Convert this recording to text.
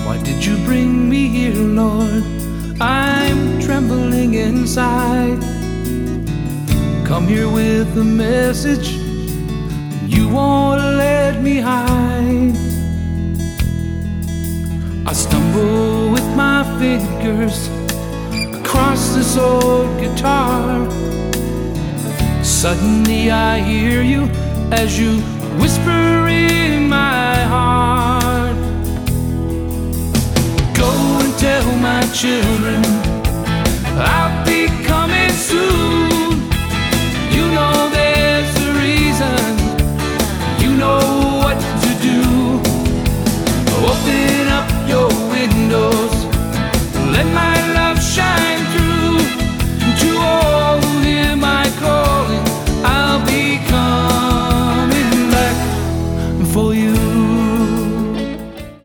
Why did you bring me here, Lord? I'm trembling inside. Come here with a message, you won't let me hide. I stumble with my fingers across this old guitar. Suddenly I hear you as you whisper in my heart. Go and tell my children I'll be coming soon.